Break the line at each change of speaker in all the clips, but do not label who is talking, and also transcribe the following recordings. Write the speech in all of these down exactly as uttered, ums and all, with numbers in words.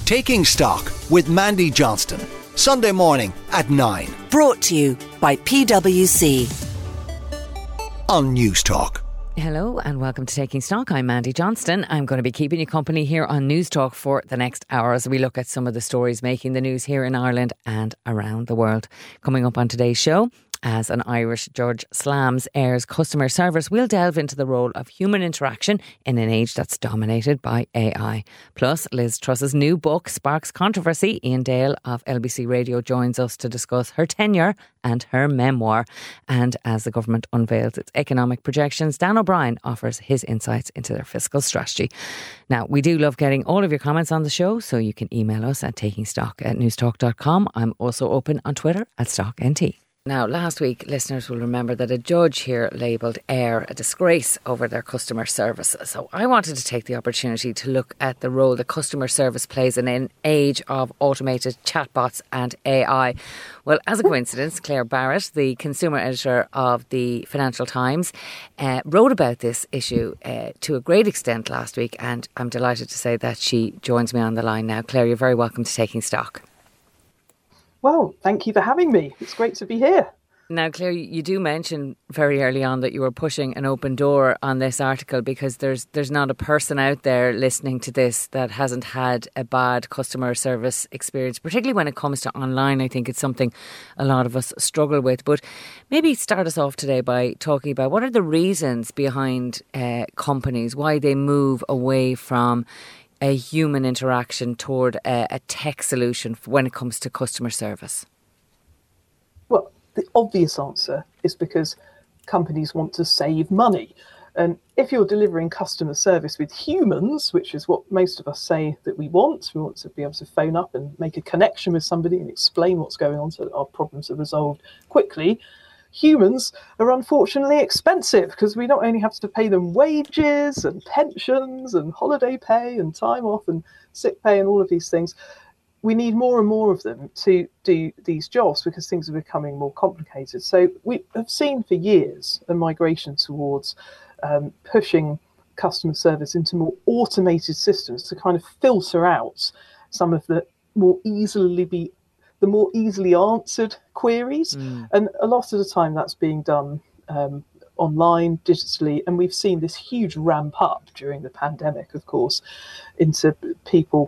Taking Stock with Mandy Johnston. Sunday morning at nine.
Brought to you by P W C.
On News Talk.
Hello and welcome to Taking Stock. I'm Mandy Johnston. I'm going to be keeping you company here on News Talk for the next hour as we look at some of the stories making the news here in Ireland and around the world. Coming up on today's show, as an Irish judge slams Air's customer service, we'll delve into the role of human interaction in an age that's dominated by A I. Plus, Liz Truss's new book sparks controversy. Ian Dale of L B C Radio joins us to discuss her tenure and her memoir. And as the government unveils its economic projections, Dan O'Brien offers his insights into their fiscal strategy. Now, we do love getting all of your comments on the show, so you can email us at takingstock at newstalk dot com. I'm also open on Twitter at StockNT. Now, last week, listeners will remember that a judge here labelled Air a disgrace over their customer service. So I wanted to take the opportunity to look at the role that customer service plays in an age of automated chatbots and A I. Well, as a coincidence, Claire Barrett, the consumer editor of the Financial Times, uh, wrote about this issue uh, to a great extent last week, and I'm delighted to say that she joins me on the line now. Claire, you're very welcome to Taking Stock.
Well, thank you for having me. It's great to be here.
Now, Claire, you do mention very early on that you were pushing an open door on this article because there's there's not a person out there listening to this that hasn't had a bad customer service experience, particularly when it comes to online. I think it's something a lot of us struggle with. But maybe start us off today by talking about what are the reasons behind uh, companies, why they move away from a human interaction toward a, a tech solution when it comes to customer service?
Well, the obvious answer is because companies want to save money. And if you're delivering customer service with humans, which is what most of us say that we want, we want to be able to phone up and make a connection with somebody and explain what's going on so that our problems are resolved quickly. Humans are unfortunately expensive because we not only have to pay them wages and pensions and holiday pay and time off and sick pay and all of these things. We need more and more of them to do these jobs because things are becoming more complicated. So we have seen for years a migration towards um, pushing customer service into more automated systems to kind of filter out some of the more easily be the more easily answered queries. Mm. And a lot of the time that's being done um, online, digitally. And we've seen this huge ramp up during the pandemic, of course, into people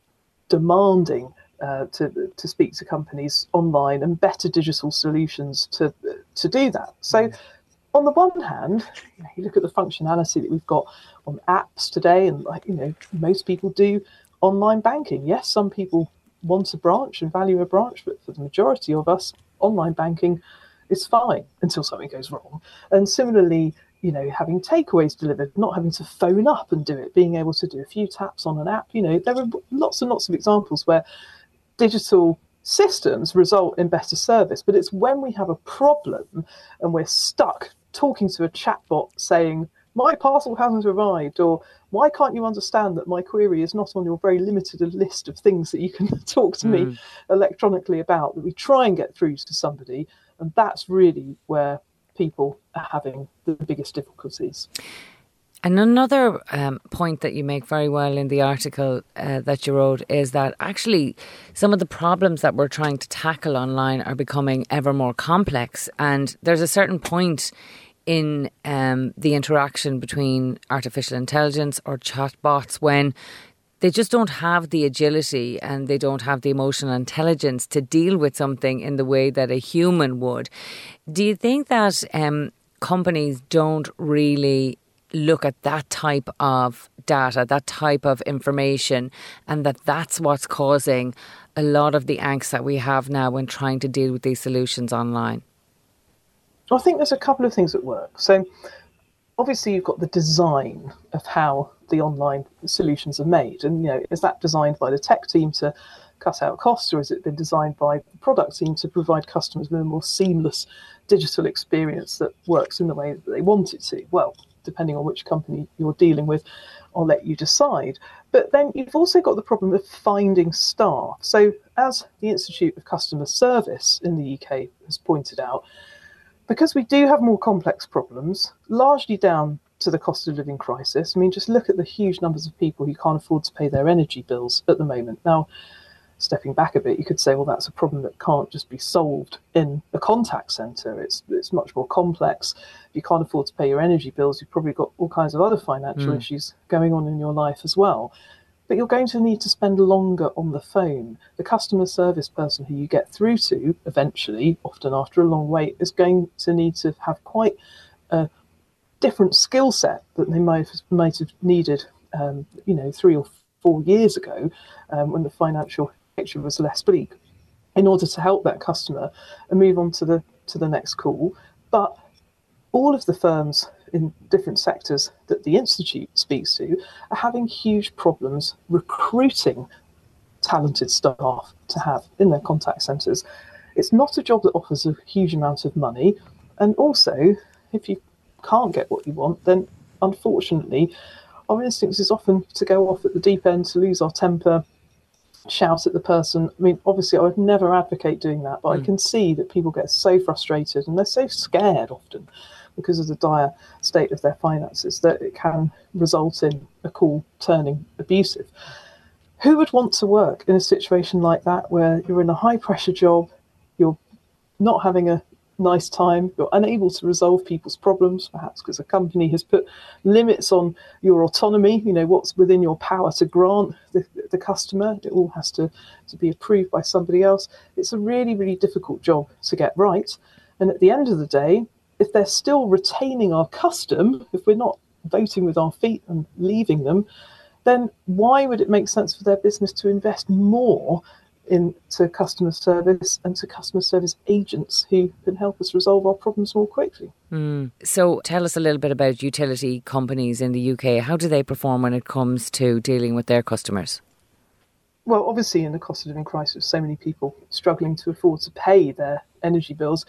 demanding uh, to to speak to companies online and better digital solutions to to do that. So mm. on the one hand, you, know, you look at the functionality that we've got on apps today, and like you know, most people do online banking. Yes, some people want a branch and value a branch, but for the majority of us, online banking is fine until something goes wrong. And similarly, you know, having takeaways delivered, not having to phone up and do it, being able to do a few taps on an app, you know, there are lots and lots of examples where digital systems result in better service. But it's when we have a problem and we're stuck talking to a chatbot saying, my parcel hasn't arrived, or why can't you understand that my query is not on your very limited list of things that you can talk to mm. me electronically about, that we try and get through to somebody. And that's really where people are having the biggest difficulties.
And another um, point that you make very well in the article uh, that you wrote is that actually some of the problems that we're trying to tackle online are becoming ever more complex. And there's a certain point in um, the interaction between artificial intelligence or chatbots when they just don't have the agility and they don't have the emotional intelligence to deal with something in the way that a human would. Do you think that um, companies don't really look at that type of data, that type of information, and that that's what's causing a lot of the angst that we have now when trying to deal with these solutions online?
I think there's a couple of things at work. So obviously you've got the design of how the online solutions are made. And, you know, is that designed by the tech team to cut out costs, or has it been designed by the product team to provide customers with a more seamless digital experience that works in the way that they want it to? Well, depending on which company you're dealing with, I'll let you decide. But then you've also got the problem of finding staff. So as the Institute of Customer Service in the U K has pointed out, because we do have more complex problems, largely down to the cost of living crisis. I mean, just look at the huge numbers of people who can't afford to pay their energy bills at the moment. Now, stepping back a bit, you could say, well, that's a problem that can't just be solved in a contact centre. It's it's much more complex. If you can't afford to pay your energy bills, you've probably got all kinds of other financial mm. issues going on in your life as well. But you're going to need to spend longer on the phone. The customer service person who you get through to eventually, often after a long wait, is going to need to have quite a different skill set that they might have, might have needed, um, you know, three or four years ago um, when the financial picture was less bleak, in order to help that customer and move on to the to the next call. But all of the firms in different sectors that the Institute speaks to are having huge problems recruiting talented staff to have in their contact centres. It's not a job that offers a huge amount of money, and also if you can't get what you want, then unfortunately our instinct is often to go off at the deep end, to lose our temper, shout at the person. I mean, obviously I would never advocate doing that, but mm. I can see that people get so frustrated and they're so scared often because of the dire state of their finances that it can result in a call turning abusive. Who would want to work in a situation like that, where you're in a high pressure job, you're not having a nice time, you're unable to resolve people's problems, perhaps because a company has put limits on your autonomy, you know, what's within your power to grant the, the customer. It all has to, to be approved by somebody else. It's a really, really difficult job to get right. And at the end of the day, if they're still retaining our custom, if we're not voting with our feet and leaving them, then why would it make sense for their business to invest more into customer service and to customer service agents who can help us resolve our problems more quickly?
Mm. So tell us a little bit about utility companies in the U K. How do they perform when it comes to dealing with their customers?
Well, obviously in the cost of living crisis, so many people struggling to afford to pay their energy bills,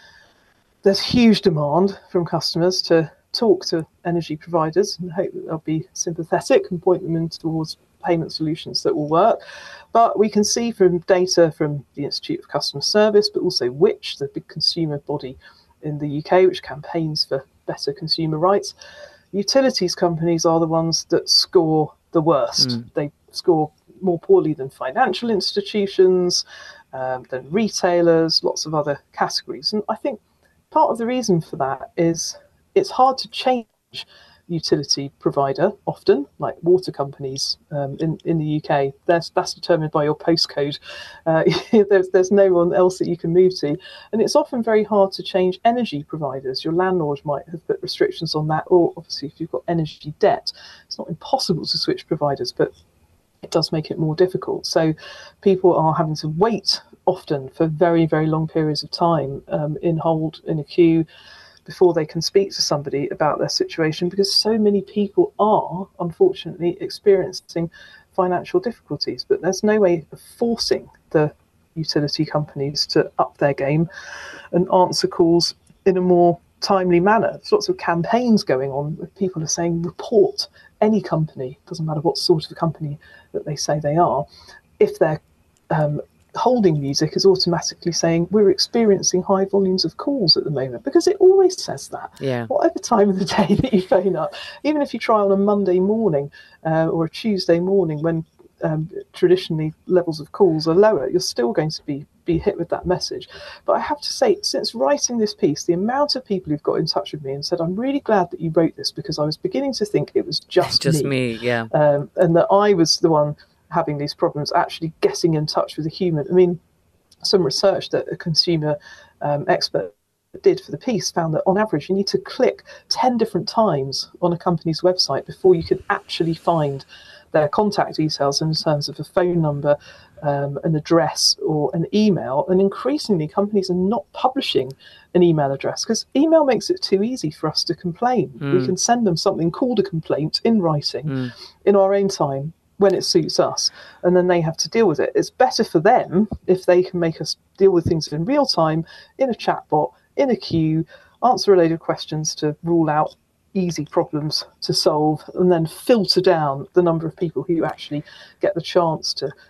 there's huge demand from customers to talk to energy providers and hope that they'll be sympathetic and point them in towards payment solutions that will work. But we can see from data from the Institute of Customer Service, but also Which, the big consumer body in the U K, which campaigns for better consumer rights, utilities companies are the ones that score the worst. Mm. They score more poorly than financial institutions, um, than retailers, lots of other categories. And I think part of the reason for that is it's hard to change utility provider often, like water companies um, in, in the U K. That's, that's determined by your postcode. Uh, there's, there's no one else that you can move to. And it's often very hard to change energy providers. Your landlord might have put restrictions on that, or obviously if you've got energy debt, it's not impossible to switch providers, but it does make it more difficult. So people are having to wait often for very, very long periods of time um, in hold, in a queue, before they can speak to somebody about their situation, because so many people are, unfortunately, experiencing financial difficulties. But there's no way of forcing the utility companies to up their game and answer calls in a more timely manner. There's lots of campaigns going on where people are saying, report any company, doesn't matter what sort of a company that they say they are, if they're um, holding music is automatically saying we're experiencing high volumes of calls at the moment, because it always says that.
Yeah.
Whatever time of the day that you phone up, even if you try on a Monday morning uh, or a Tuesday morning when um, traditionally levels of calls are lower, you're still going to be be hit with that message. But I have to say, since writing this piece, the amount of people who've got in touch with me and said, I'm really glad that you wrote this, because I was beginning to think it was just,
just
me,
me yeah,
um, and that I was the one having these problems, actually getting in touch with a human. I mean, some research that a consumer um, expert did for the piece found that on average you need to click ten different times on a company's website before you can actually find their contact details in terms of a phone number, um, an address or an email. And increasingly companies are not publishing an email address because email makes it too easy for us to complain. Mm. We can send them something called a complaint in writing mm. in our own time when it suits us, and then they have to deal with it. It's better for them if they can make us deal with things in real time, in a chatbot, in a queue, answer a load of questions to rule out easy problems to solve, and then filter down the number of people who actually get the chance to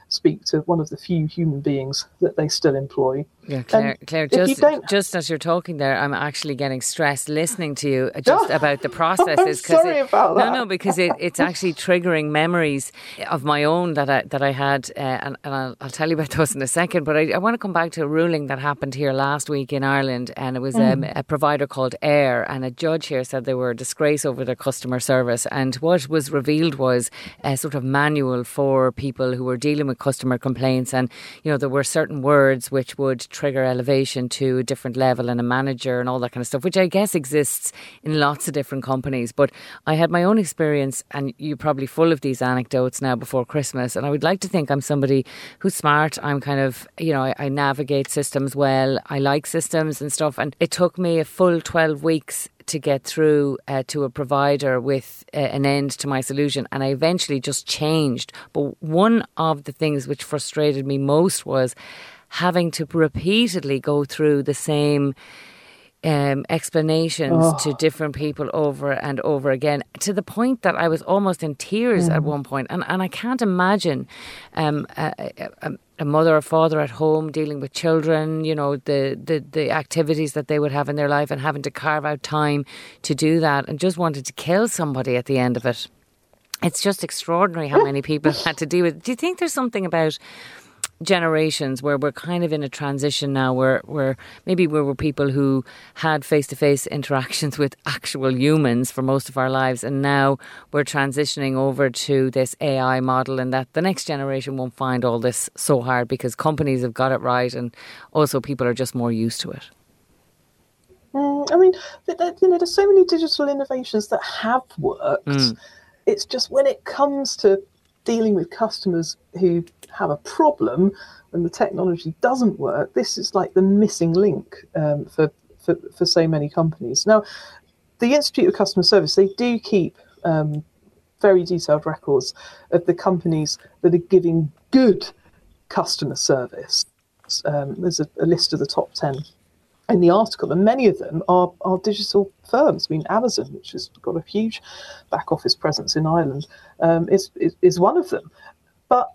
speak to one of the few human beings that they still employ.
Yeah, Claire, Claire just, just as you're talking there, I'm actually getting stressed listening to you just about the processes.
I'm sorry
it,
about that.
No, no, because it, it's actually triggering memories of my own that I that I had, uh, and, and I'll, I'll tell you about those in a second. But I, I want to come back to a ruling that happened here last week in Ireland, and it was mm. um, a provider called Air, and a judge here said they were a disgrace over their customer service. And what was revealed was a sort of manual for people who were dealing with customer complaints, and you know there were certain words which would trigger elevation to a different level and a manager and all that kind of stuff, which I guess exists in lots of different companies. But I had my own experience, and you're probably full of these anecdotes now before Christmas, and I would like to think I'm somebody who's smart. I'm kind of, you know, I, I navigate systems well. I like systems and stuff, and it took me a full twelve weeks to get through uh, to a provider with uh, an end to my solution, and I eventually just changed. But one of the things which frustrated me most was having to repeatedly go through the same um, explanations oh. to different people over and over again, to the point that I was almost in tears mm. at one point. And, and I can't imagine um, a, a, a mother or father at home dealing with children, you know, the, the, the activities that they would have in their life, and having to carve out time to do that, and just wanted to kill somebody at the end of it. It's just extraordinary how many people had to deal with it. Do you think there's something about generations where we're kind of in a transition now, where, where maybe we were people who had face-to-face interactions with actual humans for most of our lives, and now we're transitioning over to this A I model, and that the next generation won't find all this so hard because companies have got it right, and also people are just more used to it?
Mm, I mean, you know, there's so many digital innovations that have worked. Mm. It's just when it comes to dealing with customers who have a problem and the technology doesn't work, this is like the missing link um, for, for for so many companies. Now, the Institute of Customer Service, they do keep um, very detailed records of the companies that are giving good customer service. Um, there's a, a list of the top ten in the article, and many of them are, are digital firms. I mean, Amazon, which has got a huge back office presence in Ireland, um, is, is is one of them. But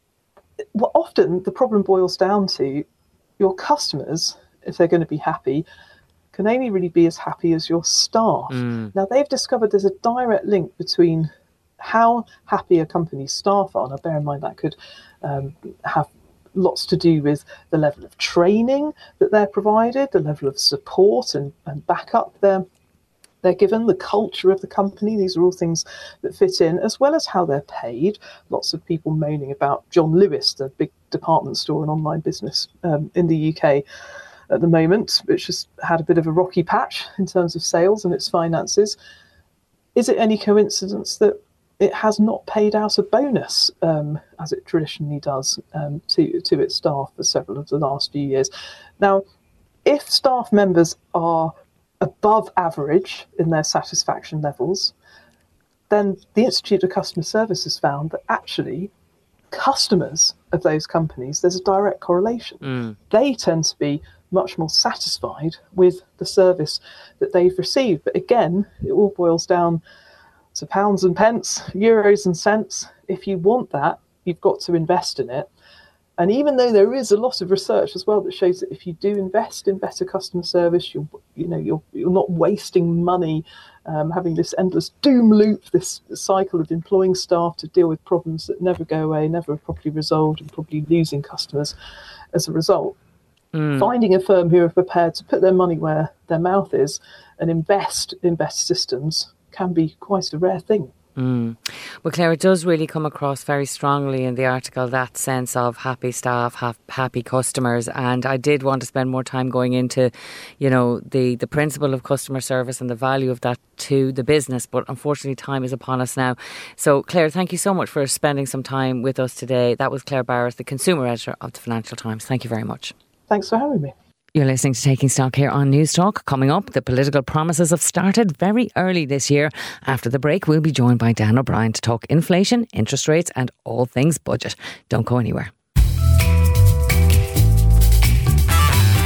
what often the problem boils down to, your customers, if they're going to be happy, can only really be as happy as your staff. Mm. Now, they've discovered there's a direct link between how happy a company's staff are. Now, bear in mind that could um, have lots to do with the level of training that they're provided, the level of support and, and backup they're, they're given, the culture of the company. These are all things that fit in, as well as how they're paid. Lots of people moaning about John Lewis, the big department store and online business um, in the U K at the moment, which has had a bit of a rocky patch in terms of sales and its finances. Is it any coincidence that it has not paid out a bonus, um, as it traditionally does, um, to, to its staff for several of the last few years? Now, if staff members are above average in their satisfaction levels, then the Institute of Customer Service has found that actually customers of those companies, there's a direct correlation. Mm. They tend to be much more satisfied with the service that they've received. But again, it all boils down to pounds and pence, euros and cents. If you want that, you've got to invest in it. And even though there is a lot of research as well that shows that if you do invest in better customer service, you're, you know, you're you're not wasting money, um, having this endless doom loop, this cycle of employing staff to deal with problems that never go away, never are properly resolved, and probably losing customers as a result. Mm. Finding a firm who are prepared to put their money where their mouth is and invest in better systems can be quite a rare thing.
Mm. Well, Claire, it does really come across very strongly in the article, that sense of happy staff, ha- happy customers. And I did want to spend more time going into, you know, the, the principle of customer service and the value of that to the business. But unfortunately, time is upon us now. So, Claire, thank you so much for spending some time with us today. That was Claire Barrett, the consumer editor of the Financial Times. Thank you very much.
Thanks for having me.
You're listening to Taking Stock here on News Talk. Coming up, the political promises have started very early this year. After the break, we'll be joined by Dan O'Brien to talk inflation, interest rates and all things budget. Don't go anywhere.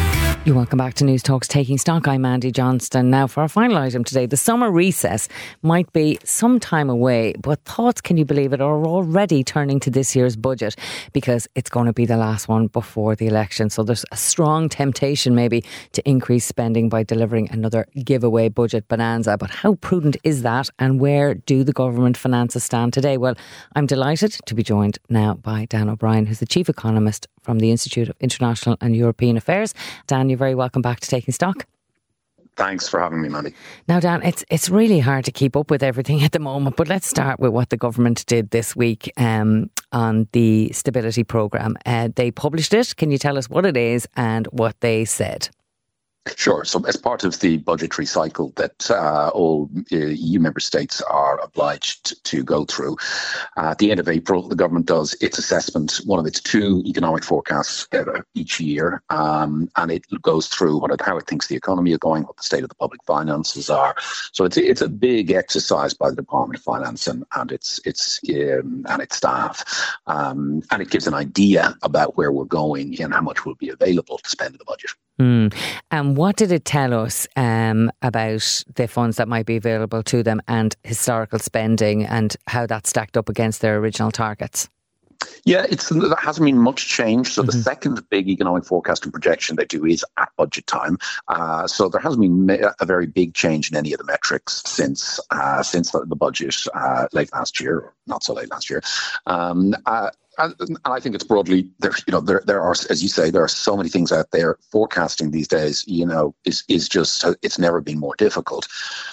You're welcome back to News Talk's Taking Stock. I'm Mandy Johnston. Now for our final item today, the summer recess might be some time away, but thoughts, can you believe it, are already turning to this year's budget because it's going to be the last one before the election. So there's a strong temptation maybe to increase spending by delivering another giveaway budget bonanza. But how prudent is that, and where do the government finances stand today? Well, I'm delighted to be joined now by Dan O'Brien, who's the Chief Economist from the Institute of International and European Affairs. Dan, you're very welcome back to Taking Stock.
Thanks for having me, Mandy.
Now, Dan, it's it's really hard to keep up with everything at the moment, but let's start with what the government did this week um, on the stability programme. Uh, they published it. Can you tell us what it is and what they said?
Sure. So as part of the budgetary cycle that uh, all uh, E U member states are obliged to go through, uh, at the end of April, the government does its assessment, one of its two economic forecasts uh, each year, um, and it goes through what it, how it thinks the economy is going, what the state of the public finances are. So it's it's a big exercise by the Department of Finance and, and its its um, and its staff, um, and it gives an idea about where we're going and how much will be available to spend in the budget.
Mm. And what did it tell us um, about the funds that might be available to them and historical spending and how that stacked up against their original targets?
Yeah, it's there hasn't been much change. So
mm-hmm.
the second big economic forecasting projection they do is at budget time. Uh, so there hasn't been a very big change in any of the metrics since uh, since the, the budget uh, late last year, not so late last year. Um, uh, And, and I think it's broadly there. You know, there there are, as you say, there are so many things out there. Forecasting these days, you know, is is just it's never been more difficult.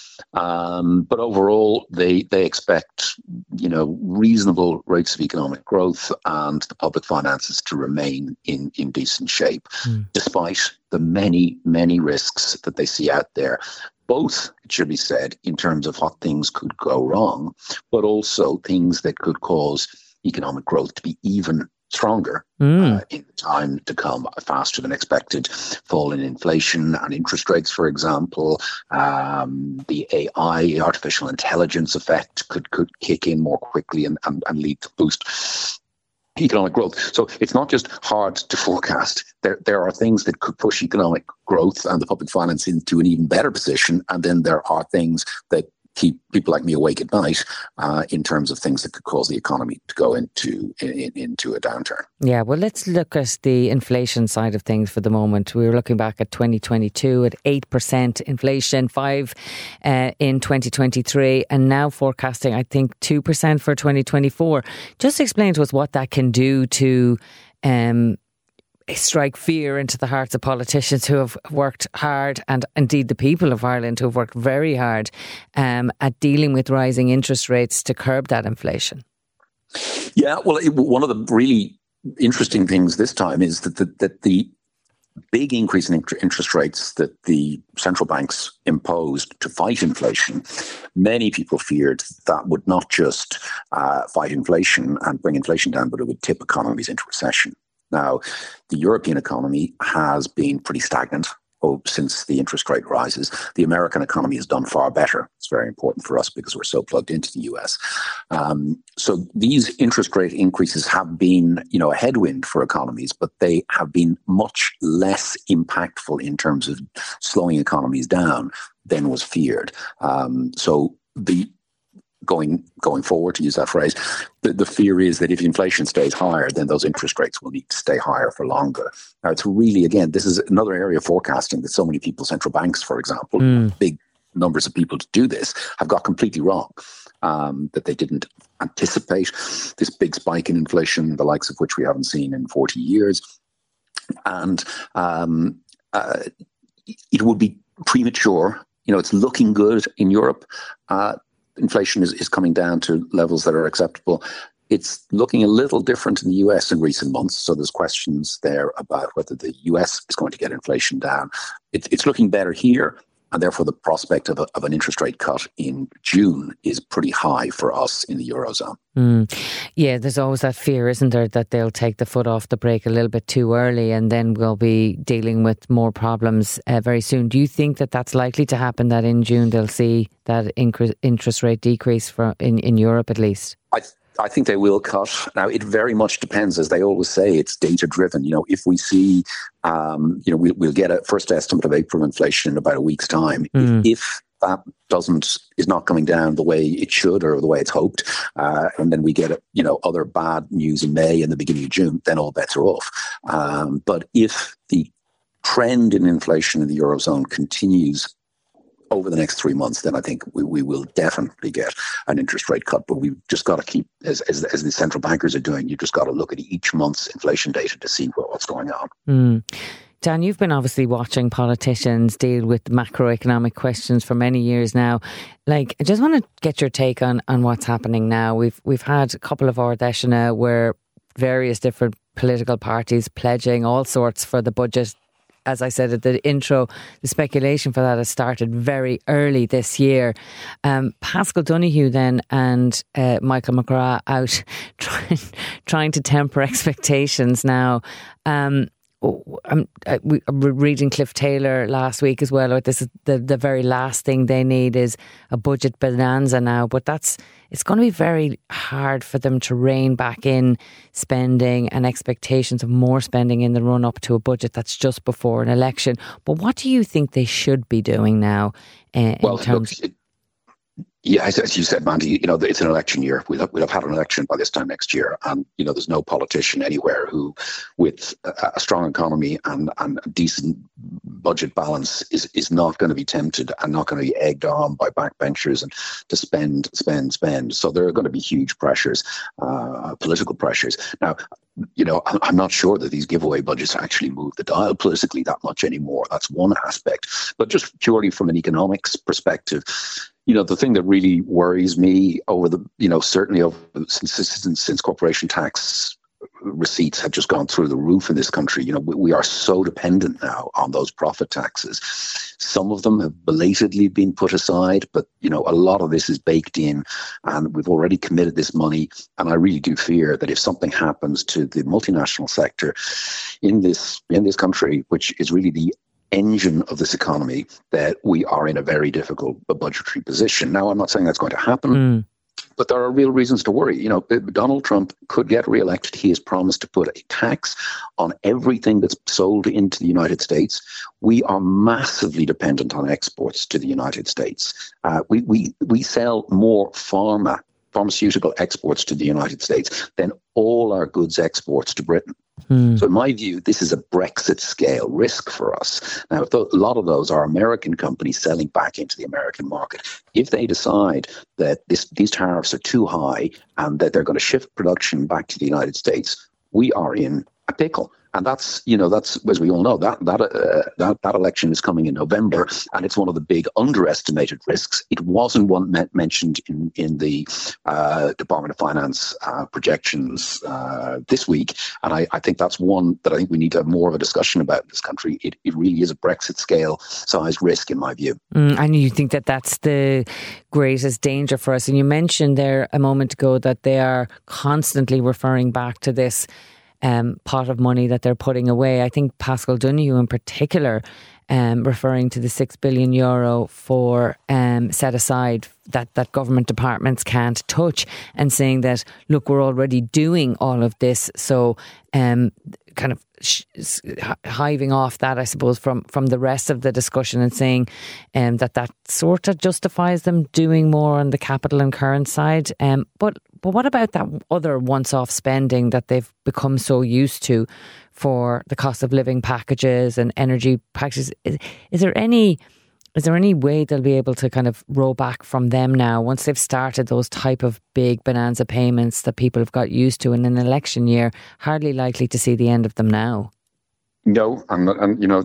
Um, but overall, they they expect, you know, reasonable rates of economic growth and the public finances to remain in in decent shape, mm. despite the many many risks that they see out there. Both, it should be said, in terms of what things could go wrong, but also things that could cause economic growth to be even stronger mm. uh, in time to come, faster than expected fall in inflation and interest rates, for example. Um, the A I, artificial intelligence effect could, could kick in more quickly and, and, and lead to boost economic growth. So it's not just hard to forecast. There there are things that could push economic growth and the public finance into an even better position. And then there are things that keep people like me awake at night uh, in terms of things that could cause the economy to go into in, into a downturn.
Yeah, well, let's look at the inflation side of things for the moment. We were looking back at twenty twenty-two at eight percent inflation, five uh, in twenty twenty-three, and now forecasting, I think, two percent for twenty twenty-four. Just explain to us what that can do to um strike fear into the hearts of politicians who have worked hard, and indeed the people of Ireland who have worked very hard um, at dealing with rising interest rates to curb that inflation.
Yeah, well, it, one of the really interesting things this time is that the, that the big increase in interest rates that the central banks imposed to fight inflation, many people feared that would not just uh, fight inflation and bring inflation down, but it would tip economies into recession. Now, the European economy has been pretty stagnant oh, since the interest rate rises. The American economy has done far better. It's very important for us because we're so plugged into the U S. Um, so these interest rate increases have been, you know, a headwind for economies, but they have been much less impactful in terms of slowing economies down than was feared. Um, so the Going going forward, to use that phrase, the, the fear is that if inflation stays higher, then those interest rates will need to stay higher for longer. Now, it's really, again, this is another area of forecasting that so many people, central banks, for example, mm. big numbers of people to do this, have got completely wrong. Um, that they didn't anticipate this big spike in inflation, the likes of which we haven't seen in forty years. And um, uh, it would be premature. You know, it's looking good in Europe. Uh, Inflation is, is coming down to levels that are acceptable. It's looking a little different in the U S in recent months. So there's questions there about whether the U S is going to get inflation down. It, it's looking better here. And therefore, the prospect of, a, of an interest rate cut in June is pretty high for us in the Eurozone.
Mm. Yeah, there's always that fear, isn't there, that they'll take the foot off the brake a little bit too early and then we'll be dealing with more problems uh, very soon. Do you think that that's likely to happen, that in June they'll see that incre- interest rate decrease for in, in Europe at least?
I th- I think they will cut. Now, it very much depends, as they always say, it's data driven. You know, if we see, um, you know, we, we'll get a first estimate of April inflation in about a week's time. Mm. If, if that doesn't, is not coming down the way it should or the way it's hoped, uh, and then we get, you know, other bad news in May and the beginning of June, then all bets are off. Um, but if the trend in inflation in the Eurozone continues over the next three months, then I think we, we will definitely get an interest rate cut. But we've just got to keep, as, as as the central bankers are doing, you've just got to look at each month's inflation data to see what, what's going on.
Mm. Dan, you've been obviously watching politicians deal with macroeconomic questions for many years now. Like, I just want to get your take on, on what's happening now. We've we've had a couple of Ardeshina where various different political parties pledging all sorts for the budget. As I said at the intro, the speculation for that has started very early this year. Um, Paschal Donohoe then and uh, Michael McGrath out trying, trying to temper expectations now. Um, I'm, I, we were reading Cliff Taylor last week as well. Like, this is the, the very last thing they need is a budget bonanza now. But that's it's going to be very hard for them to rein back in spending and expectations of more spending in the run up to a budget that's just before an election. But what do you think they should be doing now? Uh,
well,
in terms
look, it, yeah, as, as you said, Mandy, you know, it's an election year. We'll have, we'll have had an election by this time next year. And, you know, there's no politician anywhere who, with a, a strong economy and, and a decent budget balance, is, is not going to be tempted and not going to be egged on by backbenchers and to spend, spend, spend. So there are going to be huge pressures, uh, political pressures. Now, you know, I'm not sure that these giveaway budgets actually move the dial politically that much anymore. That's one aspect. But just purely from an economics perspective, you know, the thing that really worries me over the, you know, certainly over, since, since, since corporation tax receipts have just gone through the roof in this country, you know, we, we are so dependent now on those profit taxes. Some of them have belatedly been put aside, but, you know, a lot of this is baked in and we've already committed this money. And I really do fear that if something happens to the multinational sector in this, in this country, which is really the engine of this economy, that we are in a very difficult budgetary position. Now, I'm not saying that's going to happen, mm. but there are real reasons to worry. You know, Donald Trump could get reelected. He has promised to put a tax on everything that's sold into the United States. We are massively dependent on exports to the United States. Uh, we, we, we sell more pharma, pharmaceutical exports to the United States than all our goods exports to Britain. Hmm. So in my view, this is a Brexit scale risk for us. Now, if the, a lot of those are American companies selling back into the American market, if they decide that this, these tariffs are too high and that they're going to shift production back to the United States, we are in a pickle. And that's, you know, that's, as we all know, that that, uh, that that election is coming in November, and it's one of the big underestimated risks. It wasn't one me- mentioned in, in the uh, Department of Finance uh, projections uh, this week. And I, I think that's one that I think we need to have more of a discussion about in this country. It, it really is a Brexit scale sized risk, in my view.
Mm, and you think that that's the greatest danger for us. And you mentioned there a moment ago that they are constantly referring back to this Um, pot of money that they're putting away. I think Paschal Donohoe in particular, um, referring to the six billion euro for um, set aside that, that government departments can't touch, and saying that, look, we're already doing all of this. So um, kind of sh- hiving off that, I suppose, from, from the rest of the discussion, and saying um, that that sort of justifies them doing more on the capital and current side. Um, but But what about that other once-off spending that they've become so used to for the cost of living packages and energy packages? Is, is there any is there any way they'll be able to kind of roll back from them now once they've started those type of big bonanza payments that people have got used to in an election year? Hardly likely to see the end of them now.
No, and, and you know,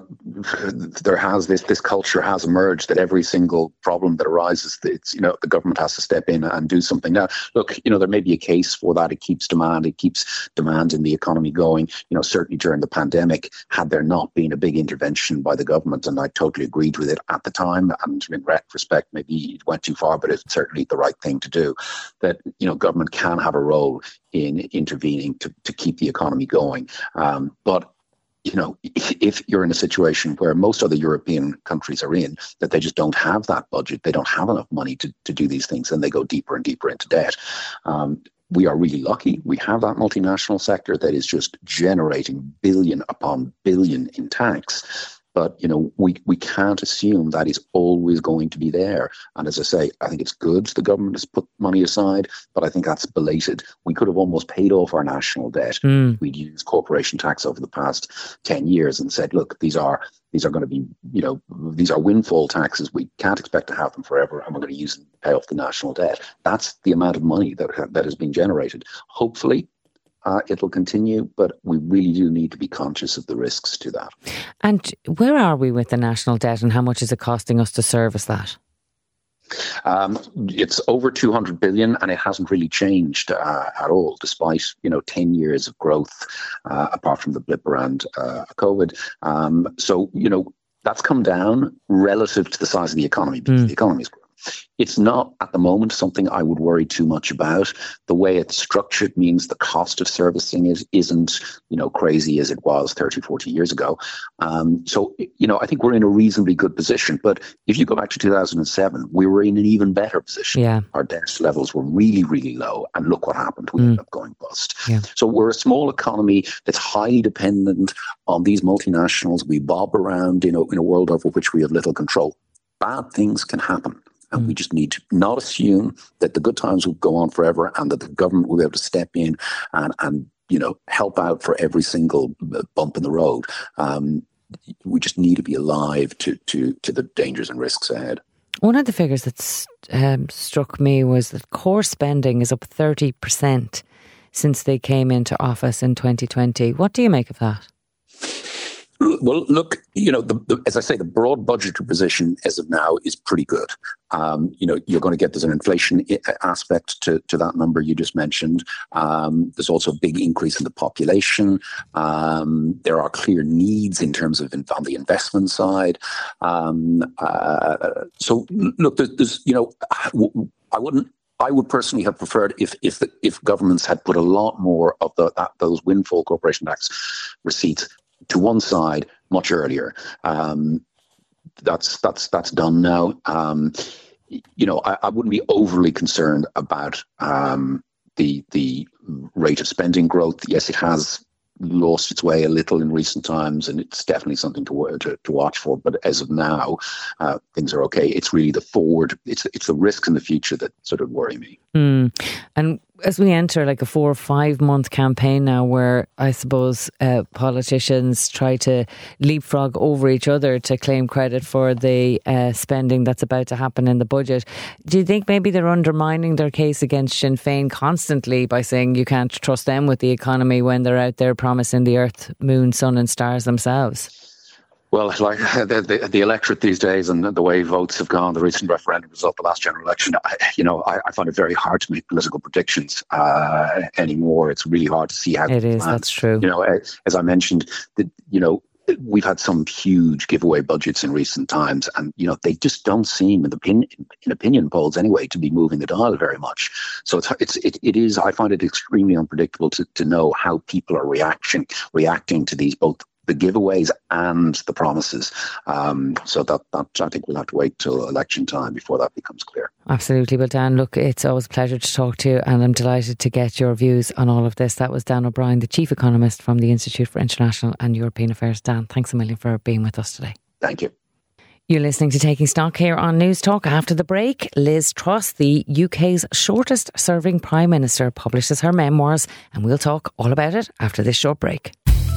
there has this this culture has emerged that every single problem that arises, it's, you know, the government has to step in and do something. Now, look, you know, there may be a case for that. It keeps demand, it keeps demand in the economy going. You know, certainly during the pandemic, had there not been a big intervention by the government, and I totally agreed with it at the time, and in retrospect, maybe it went too far, but it's certainly the right thing to do. That, you know, government can have a role in intervening to to keep the economy going, um, but. You know, if you're in a situation where most other European countries are in, that they just don't have that budget, they don't have enough money to, to do these things, and they go deeper and deeper into debt. Um, we are really lucky. We have that multinational sector that is just generating billion upon billion in tax. But, you know, we, we can't assume that is always going to be there. And as I say, I think it's good the government has put money aside, but I think that's belated. We could have almost paid off our national debt.
Mm.
We'd used corporation tax over the past ten years and said, look, these are these are going to be, you know, these are windfall taxes. We can't expect to have them forever, and we're going to use them to pay off the national debt. That's the amount of money that, that has been generated. Hopefully, Uh, it'll continue, but we really do need to be conscious of the risks to that.
And where are we with the national debt, and how much is it costing us to service that?
Um, it's over two hundred billion, and it hasn't really changed uh, at all, despite, you know, ten years of growth, uh, apart from the blip around uh, COVID. Um, so, you know, that's come down relative to the size of the economy, because mm. the economy is growing. It's not at the moment something I would worry too much about. The way it's structured means the cost of servicing it isn't, you know, crazy as it was thirty, forty years ago. Um, so, you know, I think we're in a reasonably good position. But if you go back to two thousand seven, we were in an even better position.
Yeah.
Our debt levels were really, really low. And look what happened. We mm. ended up going bust.
Yeah.
So we're a small economy that's highly dependent on these multinationals. We bob around, you know, in a world over which we have little control. Bad things can happen. And we just need to not assume that the good times will go on forever and that the government will be able to step in and, and you know, help out for every single bump in the road. Um, we just need to be alive to, to, to the dangers and risks ahead.
One of the figures that um, struck me was that core spending is up thirty percent since they came into office in twenty twenty. What do you make of that?
Well, look, you know, the, the, as I say, the broad budgetary position as of now is pretty good. Um, you know, you're going to get, there's an inflation aspect to, to that number you just mentioned. Um, there's also a big increase in the population. Um, there are clear needs in terms of in, on the investment side. Um, uh, so, look, there's, there's, you know, I wouldn't, I would personally have preferred if if the, if governments had put a lot more of the, that, those windfall corporation tax receipts to one side much earlier. Um, that's that's that's done now. Um, you know, I, I wouldn't be overly concerned about um, the the rate of spending growth. Yes, it has lost its way a little in recent times, and it's definitely something to to, to watch for. But as of now, uh, things are okay. It's really the forward, it's it's the risks in the future that sort of worry me.
Mm. And as we enter like a four or five month campaign now, where I suppose uh, politicians try to leapfrog over each other to claim credit for the uh, spending that's about to happen in the budget, do you think maybe they're undermining their case against Sinn Féin constantly by saying you can't trust them with the economy when they're out there promising the earth, moon, sun and stars themselves?
Well, like the, the, the electorate these days and the way votes have gone, the recent referendum result, the last general election, I, you know, I, I find it very hard to make political predictions uh, anymore. It's really hard to see how
it is. That's true.
You know, as I mentioned, the, you know, we've had some huge giveaway budgets in recent times, and you know they just don't seem, in the opinion, in opinion polls anyway, to be moving the dial very much. So it's it's it, it is. I find it extremely unpredictable to to know how people are reacting reacting to these, both the giveaways and the promises. Um, so that, that I think we'll have to wait till election time before that becomes clear.
Absolutely. Well, Dan, look, it's always a pleasure to talk to you, and I'm delighted to get your views on all of this. That was Dan O'Brien, the Chief Economist from the Institute for International and European Affairs. Dan, thanks a million for being with us today.
Thank you.
You're listening to Taking Stock here on News Talk. After the break, Liz Truss, the U K's shortest serving Prime Minister, publishes her memoirs, and we'll talk all about it after this short break.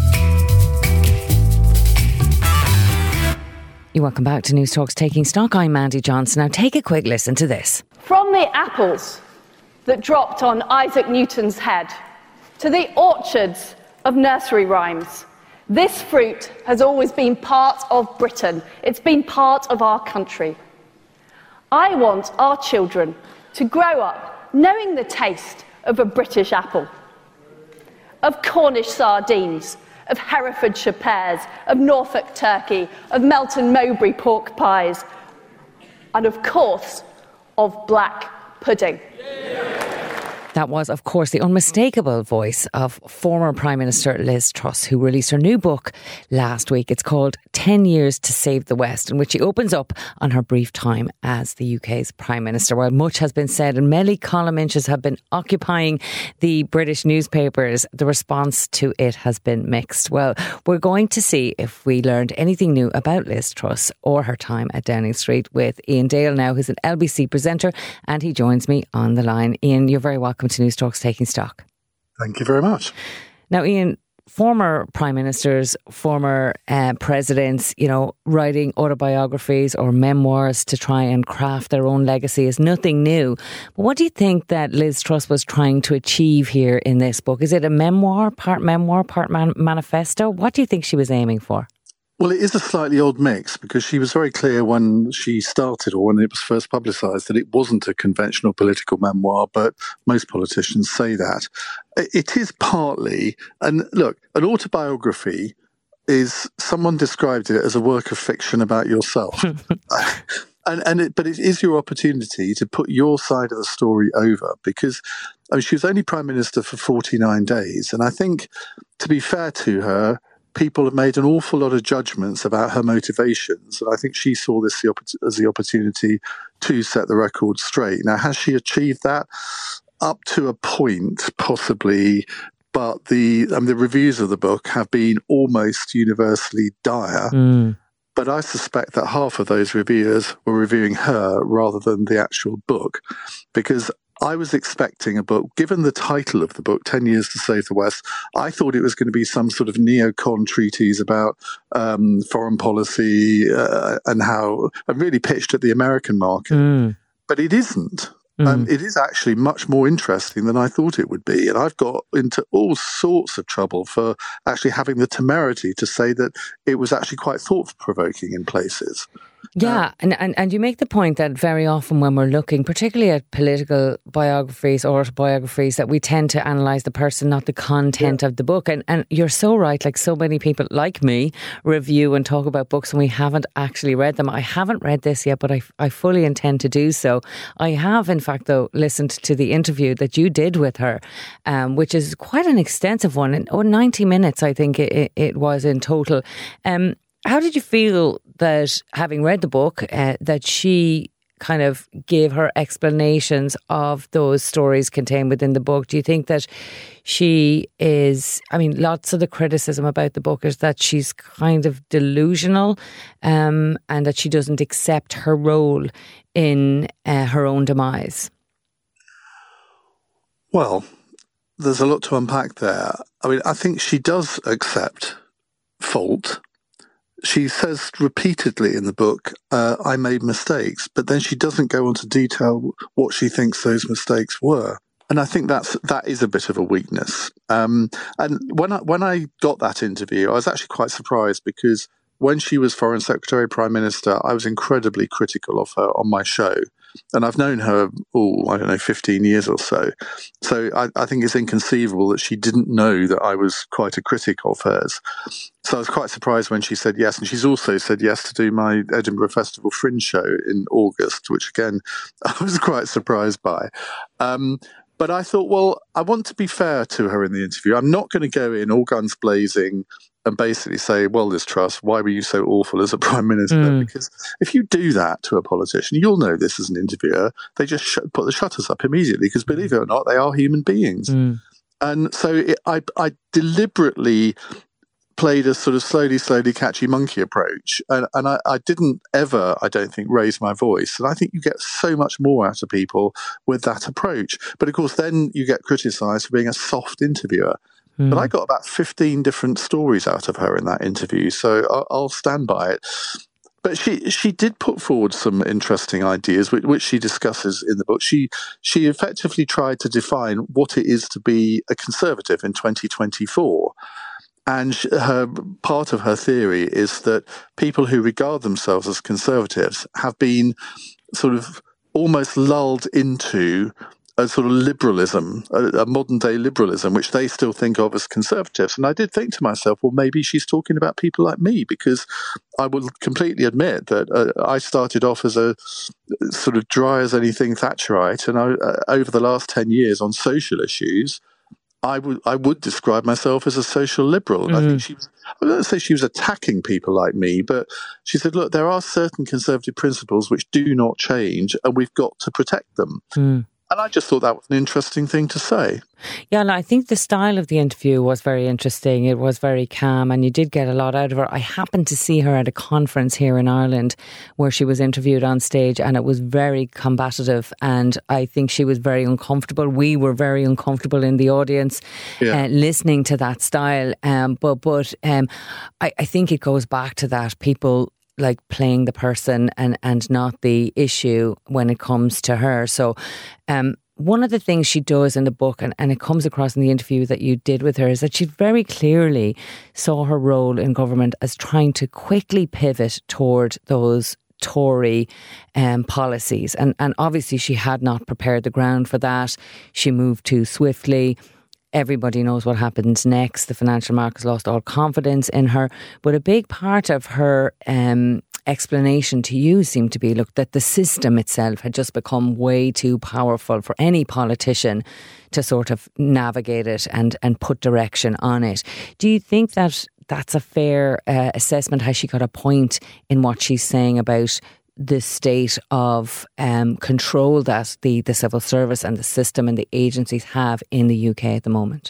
You're welcome back to News Talk's Taking Stock. I'm Mandy Johnson. Now take a quick listen to this.
From the apples that dropped on Isaac Newton's head to the orchards of nursery rhymes, this fruit has always been part of Britain. It's been part of our country. I want our children to grow up knowing the taste of a British apple, of Cornish sardines, of Herefordshire pears, of Norfolk turkey, of Melton Mowbray pork pies, and of course, of black pudding.
That was, of course, the unmistakable voice of former Prime Minister Liz Truss, who released her new book last week. It's called ten years to Save the West, in which she opens up on her brief time as the U K's Prime Minister. While much has been said and many column inches have been occupying the British newspapers, the response to it has been mixed. Well, we're going to see if we learned anything new about Liz Truss or her time at Downing Street with Ian Dale now, who's an L B C presenter, and he joins me on the line. Ian, you're very welcome to News Talk's Taking Stock.
Thank you very much.
Now, Ian, former prime ministers, former uh, presidents, you know, writing autobiographies or memoirs to try and craft their own legacy is nothing new. But what do you think that Liz Truss was trying to achieve here in this book? Is it a memoir, part memoir, part man- manifesto? What do you think she was aiming for?
Well, it is a slightly odd mix because she was very clear when she started or when it was first publicised that it wasn't a conventional political memoir, but most politicians say that. It is partly, and look, an autobiography is, someone described it as a work of fiction about yourself. and and it, But it is your opportunity to put your side of the story over because I mean, she was only Prime Minister for forty-nine days. And I think, to be fair to her, people have made an awful lot of judgments about her motivations. And I think she saw this as the opportunity to set the record straight. Now, has she achieved that? Up to a point, possibly. But the um, the reviews of the book have been almost universally dire. Mm. But I suspect that half of those reviewers were reviewing her rather than the actual book. Because I was expecting a book, given the title of the book, ten years to Save the West, I thought it was going to be some sort of neocon treatise about um, foreign policy uh, and how, and really pitched at the American market. Mm. But it isn't. Mm. Um, it is actually much more interesting than I thought it would be. And I've got into all sorts of trouble for actually having the temerity to say that it was actually quite thought-provoking in places.
Yeah, and, and, and you make the point that very often when we're looking, particularly at political biographies or autobiographies, that we tend to analyse the person, not the content yeah. of the book. And and you're so right, like so many people like me review and talk about books and we haven't actually read them. I haven't read this yet, but I, I fully intend to do so. I have, in fact, though, listened to the interview that you did with her, um, which is quite an extensive one. And, oh, ninety minutes, I think it, it was in total. Um How did you feel that, having read the book, uh, that she kind of gave her explanations of those stories contained within the book? Do you think that she is, I mean, lots of the criticism about the book is that she's kind of delusional um, and that she doesn't accept her role in uh, her own demise?
Well, there's a lot to unpack there. I mean, I think she does accept fault. She says repeatedly in the book, uh, I made mistakes, but then she doesn't go on to detail what she thinks those mistakes were. And I think that's, that is a bit of a weakness. Um, and when I, when I got that interview, I was actually quite surprised because when she was Foreign Secretary, Prime Minister, I was incredibly critical of her on my show. And I've known her, oh, I don't know, fifteen years or so. So I, I think it's inconceivable that she didn't know that I was quite a critic of hers. So I was quite surprised when she said yes. And she's also said yes to do my Edinburgh Festival Fringe show in August, which again, I was quite surprised by. Um, But I thought, well, I want to be fair to her in the interview. I'm not going to go in all guns blazing and basically say, well, Liz Truss, why were you so awful as a Prime Minister? Mm. Because if you do that to a politician, you'll know this as an interviewer. They just sh- put the shutters up immediately because, believe it or not, they are human beings. Mm. And so it, I, I deliberately played a sort of slowly, slowly catchy monkey approach. And, and I, I didn't ever, I don't think, raise my voice. And I think you get so much more out of people with that approach. But of course, then you get criticised for being a soft interviewer. Mm. But I got about fifteen different stories out of her in that interview. So I'll, I'll stand by it. But she she did put forward some interesting ideas, which, which she discusses in the book. She she effectively tried to define what it is to be a conservative in twenty twenty-four. And her part of her theory is that people who regard themselves as conservatives have been sort of almost lulled into a sort of liberalism, a, a modern day liberalism, which they still think of as conservatives. And I did think to myself, well, maybe she's talking about people like me, because I will completely admit that uh, I started off as a sort of dry as anything Thatcherite, and I, uh, over the last ten years on social issues, I would I would describe myself as a social liberal. Mm. I think she was, I don't say she was attacking people like me, but she said, look, there are certain conservative principles which do not change, and we've got to protect them. Mm. And I just thought that was an interesting thing to say.
Yeah, and I think the style of the interview was very interesting. It was very calm, and you did get a lot out of her. I happened to see her at a conference here in Ireland where she was interviewed on stage, and it was very combative, and I think she was very uncomfortable. We were very uncomfortable in the audience yeah. uh, listening to that style. Um, but but um, I, I think it goes back to that. People like playing the person and, and not the issue when it comes to her. So um, one of the things she does in the book, and, and it comes across in the interview that you did with her, is that she very clearly saw her role in government as trying to quickly pivot toward those Tory um, policies. And, and obviously she had not prepared the ground for that. She moved too swiftly. Everybody knows what happens next. The financial markets lost all confidence in her. But a big part of her um, explanation to you seemed to be, look, that the system itself had just become way too powerful for any politician to sort of navigate it and, and put direction on it. Do you think that that's a fair uh, assessment? Has she got a point in what she's saying about the state of um, control that the, the civil service and the system and the agencies have in the U K at the moment?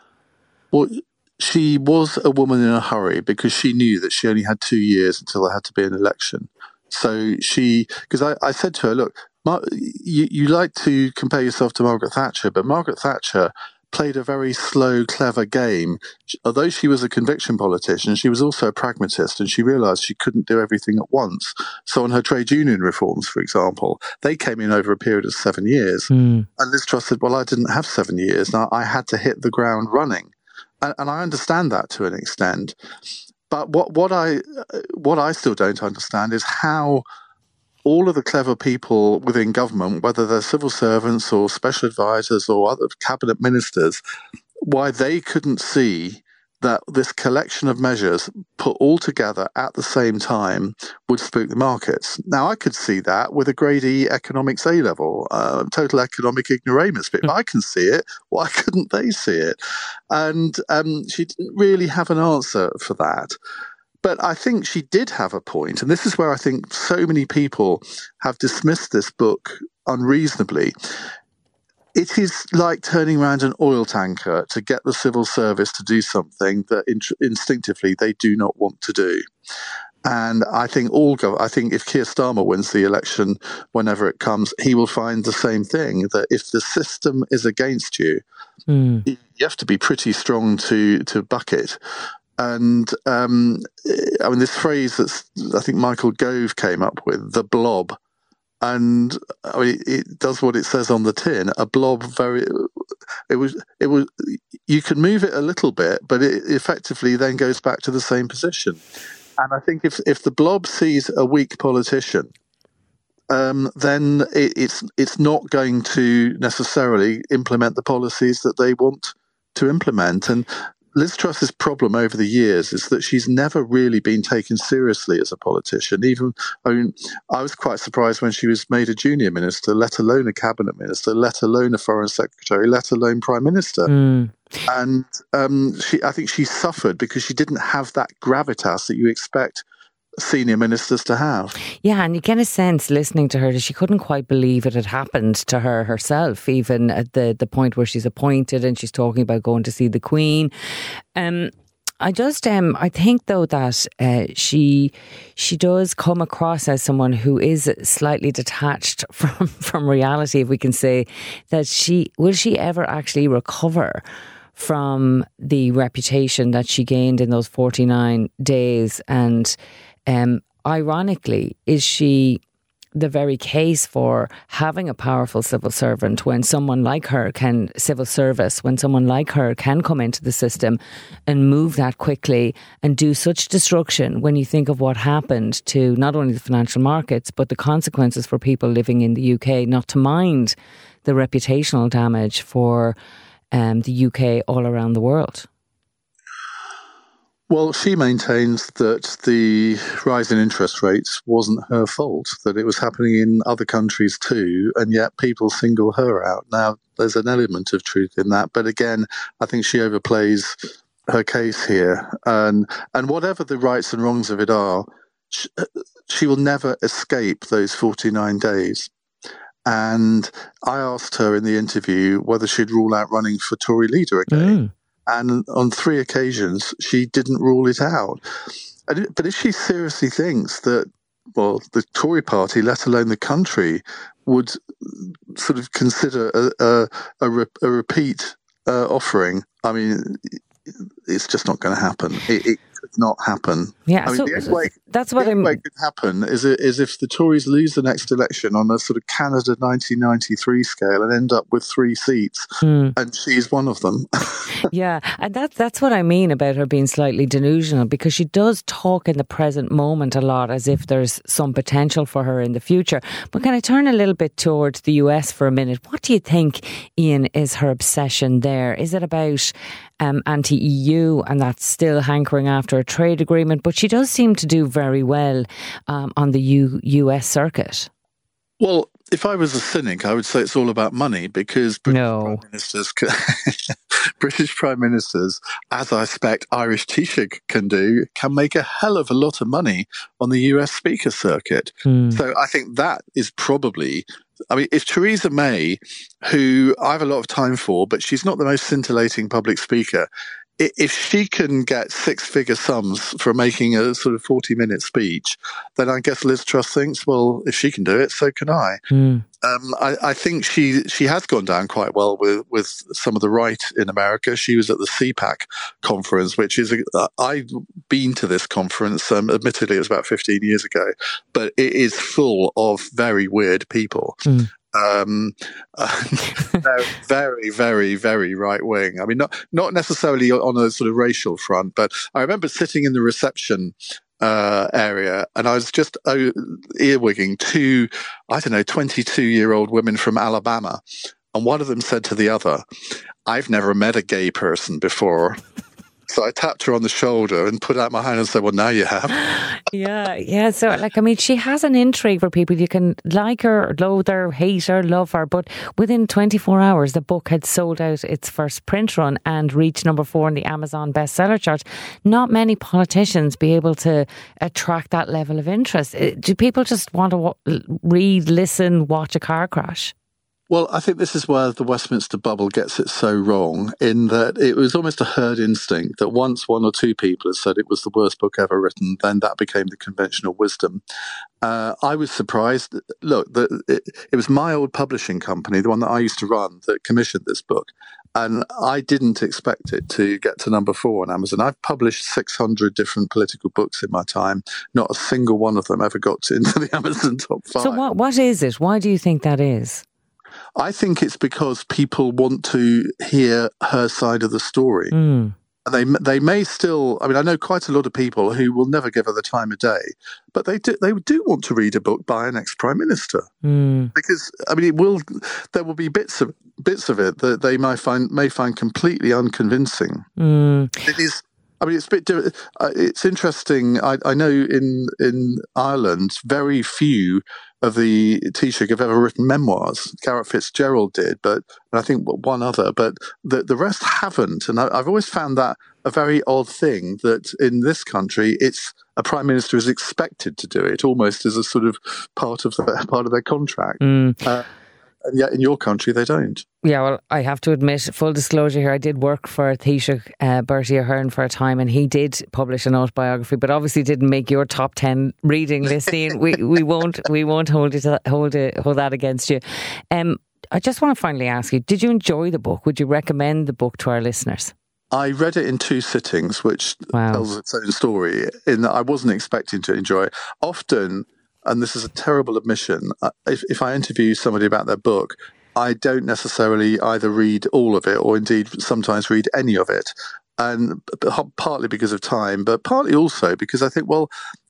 Well, she was a woman in a hurry because she knew that she only had two years until there had to be an election. So she, because I, I said to her, look, Mar- you, you like to compare yourself to Margaret Thatcher, but Margaret Thatcher played a very slow, clever game. Although she was a conviction politician, she was also a pragmatist, and she realised she couldn't do everything at once. So on her trade union reforms, for example, they came in over a period of seven years. Mm. And Liz Truss said, well, I didn't have seven years. Now I had to hit the ground running. And, and I understand that to an extent. But what, what I what I still don't understand is how all of the clever people within government, whether they're civil servants or special advisors or other cabinet ministers, why they couldn't see that this collection of measures put all together at the same time would spook the markets. Now, I could see that with a grade E economics A-level, uh, total economic ignoramus, but if I can see it, why couldn't they see it? And um, she didn't really have an answer for that. But I think she did have a point, and this is where I think so many people have dismissed this book unreasonably. It is like turning around an oil tanker to get the civil service to do something that in- instinctively they do not want to do. And I think all go- I think if Keir Starmer wins the election, whenever it comes, he will find the same thing, that if the system is against you, mm. you have to be pretty strong to, to buck it. And um, I mean, this phrase that I think Michael Gove came up with, the blob, and I mean, it does what it says on the tin. A blob, very, it was, it was. You can move it a little bit, but it effectively then goes back to the same position. And I think if if the blob sees a weak politician, um, then it, it's it's not going to necessarily implement the policies that they want to implement. And Liz Truss's problem over the years is that she's never really been taken seriously as a politician. Even, I mean, I was quite surprised when she was made a junior minister, let alone a cabinet minister, let alone a foreign secretary, let alone prime minister. Mm. And um, she, I think she suffered because she didn't have that gravitas that you expect senior ministers to have.
Yeah, and you get a sense listening to her that she couldn't quite believe it had happened to her herself, even at the, the point where she's appointed and she's talking about going to see the Queen. Um, I just, um, I think though that uh, she she does come across as someone who is slightly detached from, from reality, if we can say that. She will she ever actually recover from the reputation that she gained in those forty-nine days? And Um, ironically, is she the very case for having a powerful civil servant when someone like her can, civil service, when someone like her can come into the system and move that quickly and do such destruction when you think of what happened to not only the financial markets, but the consequences for people living in the U K, not to mind the reputational damage for um, the U K all around the world?
Well, she maintains that the rise in interest rates wasn't her fault, that it was happening in other countries too, and yet people single her out. Now, there's an element of truth in that, but again, I think she overplays her case here. And and whatever the rights and wrongs of it are, she, she will never escape those forty-nine days. And I asked her in the interview whether she'd rule out running for Tory leader again. Mm. And on three occasions, she didn't rule it out. But if she seriously thinks that, well, the Tory party, let alone the country, would sort of consider a, a, a, re, a repeat uh, offering, I mean, it's just not going to happen. It, it could not happen.
Yeah,
I mean,
so
the only way,
that's what
the only
I'm...
way it could happen is, is if the Tories lose the next election on a sort of Canada nineteen ninety-three scale and end up with three seats, mm. and she's one of them.
Yeah, and that, that's what I mean about her being slightly delusional, because she does talk in the present moment a lot as if there's some potential for her in the future. But can I turn a little bit towards the U S for a minute? What do you think, Ian, is her obsession there? Is it about um, anti-E U and that's still hankering after a trade agreement? But she does seem to do very well um, on the U- US circuit.
Well, if I was a cynic, I would say it's all about money, because British
no.
Prime Ministers, can, British Prime Ministers, as I expect Irish Taoiseach can do, can make a hell of a lot of money on the U S speaker circuit. Mm. So I think that is probably... I mean, if Theresa May, who I have a lot of time for, but she's not the most scintillating public speaker, if she can get six-figure sums for making a sort of forty-minute speech, then I guess Liz Truss thinks, well, if she can do it, so can I. Mm. Um, I, I think she she has gone down quite well with, with some of the right in America. She was at the C PAC conference, which is, a, uh, I've been to this conference, um, admittedly it was about fifteen years ago, but it is full of very weird people. Mm. Um, uh, very, very, very right wing. I mean, not not necessarily on a sort of racial front, but I remember sitting in the reception uh, area, and I was just uh, earwigging two, I don't know, twenty-two-year-old women from Alabama, and one of them said to the other, "I've never met a gay person before." So I tapped her on the shoulder and put out my hand and said, well, now you have.
Yeah, yeah. So, like, I mean, she has an intrigue for people. You can like her, loathe her, hate her, love her. But within twenty-four hours, the book had sold out its first print run and reached number four in the Amazon bestseller chart. Not many politicians be able to attract that level of interest. Do people just want to read, listen, watch a car crash?
Well, I think this is where the Westminster bubble gets it so wrong, in that it was almost a herd instinct that once one or two people had said it was the worst book ever written, then that became the conventional wisdom. Uh, I was surprised. Look, the, it, it was my old publishing company, the one that I used to run, that commissioned this book. And I didn't expect it to get to number four on Amazon. I've published six hundred different political books in my time. Not a single one of them ever got into the Amazon top five.
So what what is it? Why do you think that is?
I think it's because people want to hear her side of the story. Mm. And they they may still, I mean, I know quite a lot of people who will never give her the time of day, but they do, they do want to read a book by an ex-prime minister. Mm. Because, I mean, it will, there will be bits of bits of it that they might find, may find completely unconvincing. Mm. It is, I mean, it's a bit, uh, it's interesting. I, I know in, in Ireland, very few of the Taoiseach have ever written memoirs. Garrett Fitzgerald did, but and I think one other, but the, the rest haven't. And I, I've always found that a very odd thing, that in this country, it's a prime minister is expected to do it, almost as a sort of part of the, part of their contract. Mm. Uh, and yet in your country, they don't.
Yeah, well, I have to admit, full disclosure here, I did work for Taoiseach uh, Bertie Ahern for a time, and he did publish an autobiography, but obviously didn't make your top ten reading list, Ian. we we won't we won't hold it hold it hold that against you. Um, I just want to finally ask you: did you enjoy the book? Would you recommend the book to our listeners?
I read it in two sittings, which wow. tells its own story. In that I wasn't expecting to enjoy it. Often, and this is a terrible admission, if, if I interview somebody about their book, I don't necessarily either read all of it or indeed sometimes read any of it. And partly because of time, but partly also because I think, well,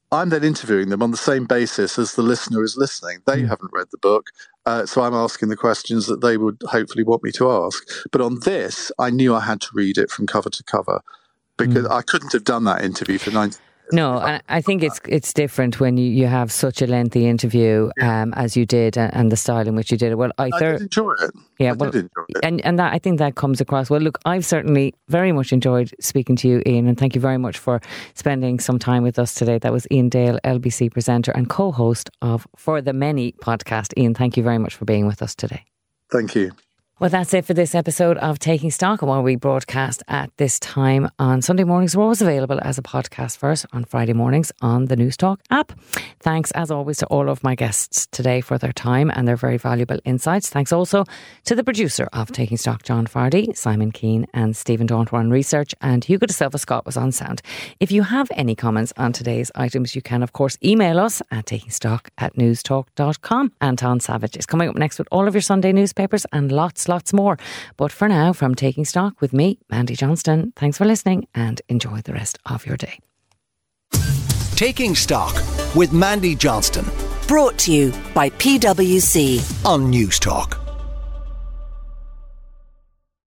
I'm then interviewing them on the same basis as the listener is listening. They mm. haven't read the book, uh, so I'm asking the questions that they would hopefully want me to ask. But on this, I knew I had to read it from cover to cover because mm. I couldn't have done that interview for ninety minutes.
No, and I think it's it's different when you, you have such a lengthy interview yeah. um, as you did, and, and the style in which you did it. Well, I, thir-
I did enjoy it.
Yeah,
I
well,
did enjoy it.
and and that I think that comes across. Well, look, I've certainly very much enjoyed speaking to you, Ian, and thank you very much for spending some time with us today. That was Ian Dale, L B C presenter and co-host of For the Many podcast. Ian, thank you very much for being with us today.
Thank you.
Well, that's it for this episode of Taking Stock. And while we broadcast at this time on Sunday mornings, we're always available as a podcast first on Friday mornings on the News Talk app. Thanks, as always, to all of my guests today for their time and their very valuable insights. Thanks also to the producer of Taking Stock, John Fardy, Simon Keane and Stephen Daunt were on research, and Hugo de Silva Scott was on sound. If you have any comments on today's items, you can, of course, email us at takingstock at newstalk dot com. Anton Savage is coming up next with all of your Sunday newspapers and lots lots more. But for now, from Taking Stock with me, Mandy Johnston, thanks for listening and enjoy the rest of your day.
Taking Stock with Mandy Johnston.
Brought to you by P W C
On News Talk.